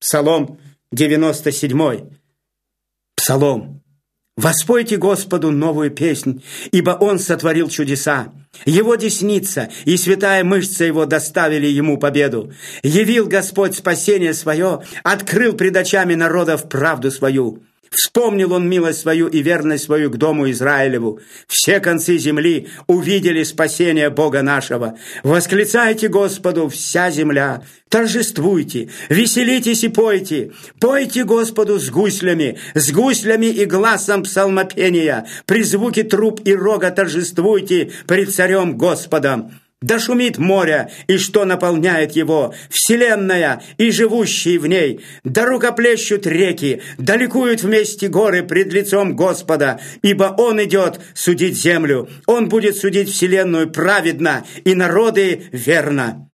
Псалом 97. Псалом. Воспойте Господу новую песнь, ибо Он сотворил чудеса. Его десница и святая мышца Его доставили Ему победу. Явил Господь спасение свое, открыл пред очами народов правду свою. Вспомнил Он милость свою и верность свою к дому Израилеву. Все концы земли увидели спасение Бога нашего. Восклицайте Господу, вся земля. Торжествуйте, веселитесь и пойте. Пойте Господу с гуслями и гласом псалмопения. При звуке труб и рога торжествуйте пред царем Господом. Да шумит море, и что наполняет его, вселенная и живущие в ней. Да рукоплещут реки, да ликуют вместе горы пред лицом Господа, ибо Он идет судить землю. Он будет судить вселенную праведно и народы верно.